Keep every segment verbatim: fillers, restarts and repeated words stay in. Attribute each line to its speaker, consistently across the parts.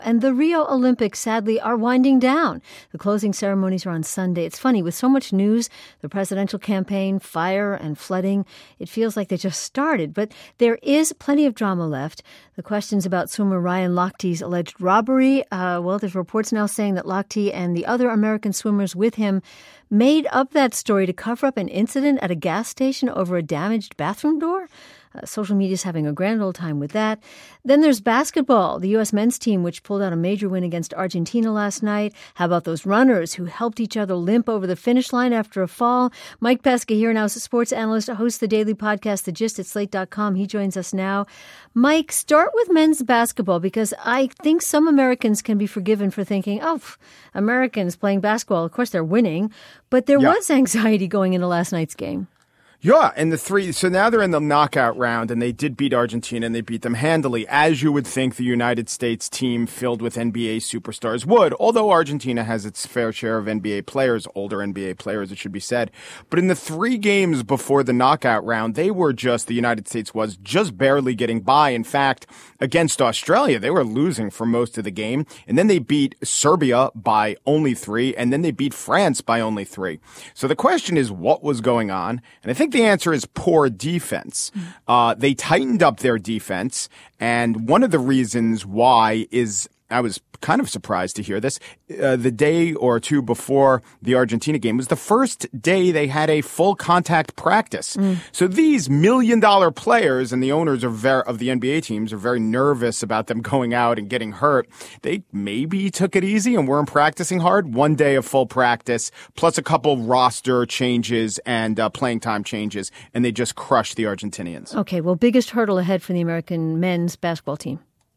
Speaker 1: And the Rio Olympics, sadly, are winding down. The closing ceremonies are on Sunday. It's funny, with so much news, the presidential campaign, fire, and flooding, it feels like they just started. But there is plenty of drama left. The questions about swimmer Ryan Lochte's alleged robbery, uh, well, there's reports now saying that Lochte and the other American swimmers with him made up that story to cover up an incident at a gas station over a damaged bathroom door. Uh, social media is having a grand old time with that. Then there's basketball, the U S men's team, which pulled out a major win against Argentina last night. How about those runners who helped each other limp over the finish line after a fall? Mike Pesca here now is a sports analyst, hosts the daily podcast, The Gist at slate dot com. He joins us now. Mike, start with men's basketball, because I think some Americans can be forgiven for thinking, oh, Americans playing basketball, of course they're winning. But there yeah. was anxiety going into last night's game.
Speaker 2: Yeah, and the three, so now they're in the knockout round, and they did beat Argentina, and they beat them handily, as you would think the United States team filled with N B A superstars would, although Argentina has its fair share of N B A players, older N B A players, it should be said. But in the three games before the knockout round, they were just, the United States was just barely getting by. In fact, against Australia, they were losing for most of the game, and then they beat Serbia by only three, and then they beat France by only three. So the question is, what was going on? And I think the answer is poor defense. Uh, they tightened up their defense, and one of the reasons why is, I was kind of surprised to hear this, uh, the day or two before the Argentina game was the first day they had a full contact practice. Mm. So these million dollar players and the owners are very, of the N B A teams are very nervous about them going out and getting hurt. They maybe took it easy and weren't practicing hard. One day of full practice plus a couple roster changes and uh, playing time changes, and they just crushed the Argentinians.
Speaker 1: Okay, well, biggest hurdle ahead for the American men's basketball team?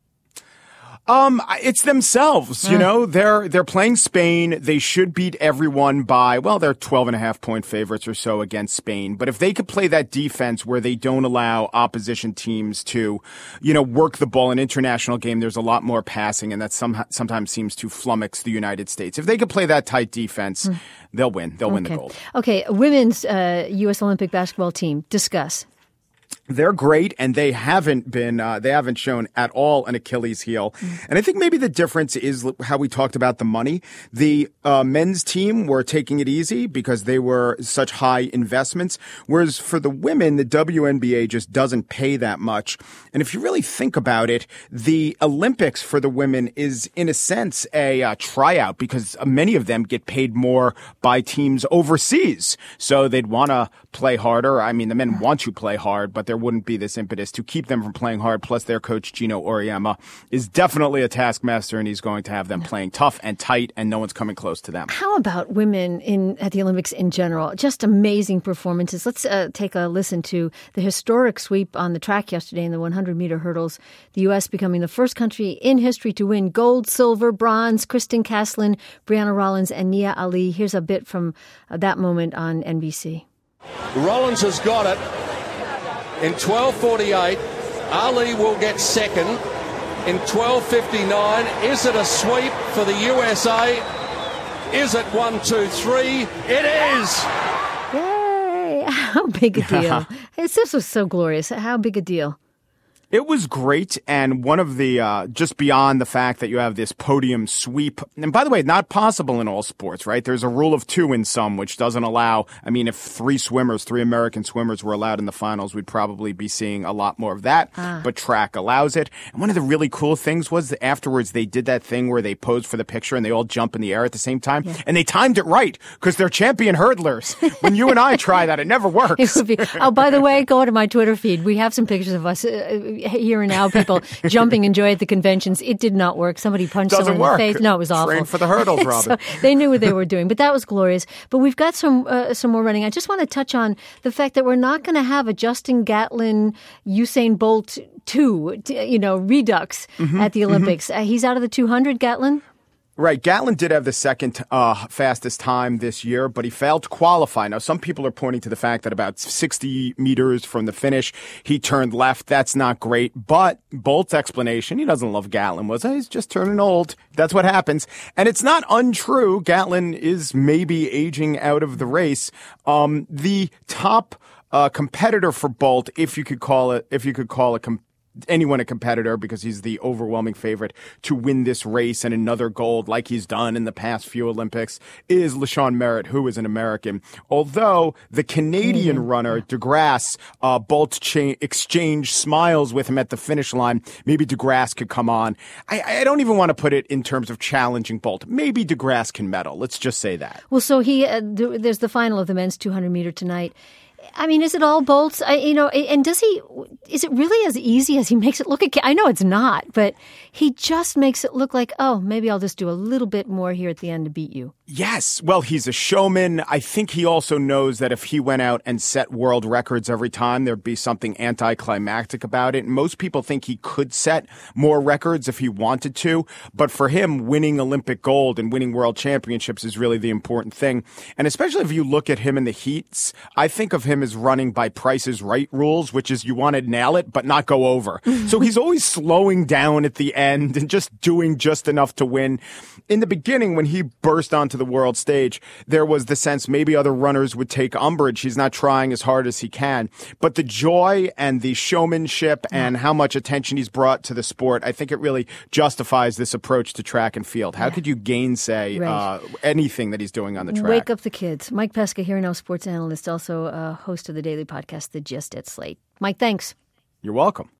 Speaker 2: Um, it's themselves, you know, they're, they're playing Spain. They should beat everyone by, well, they're twelve and a half point favorites or so against Spain. But if they could play that defense where they don't allow opposition teams to, you know, work the ball in international game, there's a lot more passing, and that some, sometimes seems to flummox the United States. If they could play that tight defense, mm. they'll win. They'll
Speaker 1: okay.
Speaker 2: win the gold.
Speaker 1: Okay. Women's, uh, U S Olympic basketball team. Discuss.
Speaker 2: They're great, and they haven't been, uh, they haven't shown at all an Achilles heel. Mm. And I think maybe the difference is how we talked about the money. The uh, men's team were taking it easy because they were such high investments, whereas for the women, the W N B A just doesn't pay that much. And if you really think about it, the Olympics for the women is, in a sense, a uh, tryout, because many of them get paid more by teams overseas. So they'd want to play harder. I mean, the men want to play hard, but there wouldn't be this impetus to keep them from playing hard. Plus, their coach, Gino Auriemma, is definitely a taskmaster, and he's going to have them playing tough and tight, and no one's coming close to them.
Speaker 1: How about women in at the Olympics in general? Just amazing performances. Let's uh, take a listen to the historic sweep on the track yesterday in the one hundred meter hurdles. The U S becoming the first country in history to win gold, silver, bronze. Kristen Caslin, Brianna Rollins, and Nia Ali. Here's a bit from uh, that moment on N B C.
Speaker 3: Rollins has got it. In twelve forty-eight, Ali will get second. In twelve fifty-nine, is it a sweep for the U S A? Is it one, two, three? It is!
Speaker 1: Yay! How big a deal. It's, this was so glorious. How big a deal.
Speaker 2: It was great, and one of the, uh, just beyond the fact that you have this podium sweep, and by the way, not possible in all sports, right? There's a rule of two in some, which doesn't allow, I mean, if three swimmers, three American swimmers were allowed in the finals, we'd probably be seeing a lot more of that, ah. but track allows it. And one of the really cool things was that afterwards they did that thing where they posed for the picture and they all jump in the air at the same time, yeah. and they timed it right, because they're champion hurdlers. When you and I try that, it never works.
Speaker 1: It would be, oh, by the way, go to my Twitter feed. We have some pictures of us uh, here and now, people jumping and joy at the conventions. It did not work. Somebody punched
Speaker 2: Doesn't
Speaker 1: someone
Speaker 2: work.
Speaker 1: in the face. No, it was awful.
Speaker 2: Trained for the hurdles, Robin.
Speaker 1: So they knew what they were doing, but that was glorious. But we've got some uh, some more running. I just want to touch on the fact that we're not going to have a Justin Gatlin, Usain Bolt two, you know, redux mm-hmm, at the Olympics. Mm-hmm. Uh, he's out of the two hundred, Gatlin?
Speaker 2: Right. Gatlin did have the second uh, fastest time this year, but he failed to qualify. Now, some people are pointing to the fact that about sixty meters from the finish, he turned left. That's not great. But Bolt's explanation, he doesn't love Gatlin, was he's just turning old. That's what happens. And it's not untrue. Gatlin is maybe aging out of the race. Um, the top uh, competitor for Bolt, if you could call it, if you could call a com- anyone a competitor because he's the overwhelming favorite to win this race and another gold like he's done in the past few Olympics is LaShawn Merritt, who is an American. Although the Canadian mm-hmm. runner, DeGrasse, uh, Bolt cha- exchange smiles with him at the finish line. Maybe DeGrasse could come on. I, I don't even want to put it in terms of challenging Bolt. Maybe DeGrasse can medal. Let's just say that.
Speaker 1: Well, so he uh, th- there's the final of the men's two hundred meter tonight. I mean, is it all Bolts? I, you know, and does he? Is it really as easy as he makes it look? I know it's not, but he just makes it look like, oh, maybe I'll just do a little bit more here at the end to beat you.
Speaker 2: Yes. Well, he's a showman. I think he also knows that if he went out and set world records every time, there'd be something anticlimactic about it. And most people think he could set more records if he wanted to. But for him, winning Olympic gold and winning world championships is really the important thing. And especially if you look at him in the heats, I think of him as running by Price's Right rules, which is you want to nail it, but not go over. So he's always slowing down at the end and just doing just enough to win. In the beginning, when he burst onto the world stage, there was the sense maybe other runners would take umbrage. He's not trying as hard as he can. But the joy and the showmanship and how much attention he's brought to the sport, I think it really justifies this approach to track and field. How yeah. could you gainsay right. uh, anything that he's doing on the track?
Speaker 1: Wake up the kids. Mike Pesca here now, sports analyst, also uh, host of the daily podcast, The Gist at Slate. Mike, thanks.
Speaker 2: You're welcome.